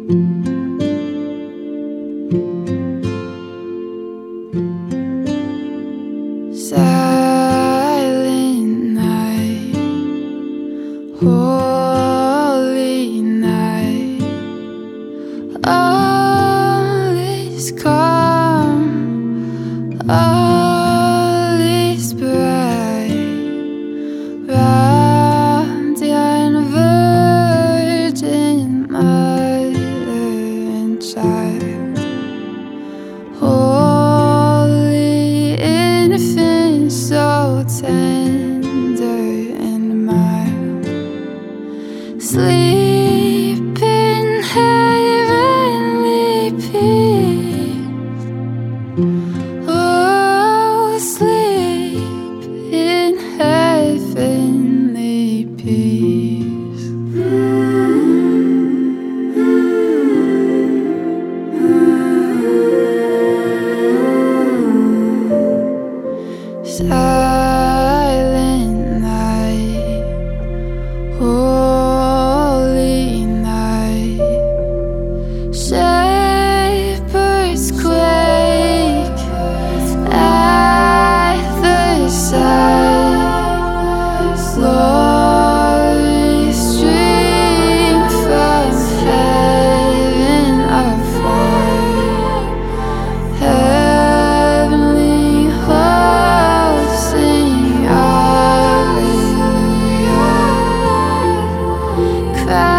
Silent night, holy night, all is calm, all is bright, round the virgin mother and child, holy infant, so tender and mild, sleep in heavenly peace. Oh, sleep in heavenly peace. Silent night, holy night, shepherds quake at the sight, glory stream from heaven afar, heavenly hosts sing Alleluia.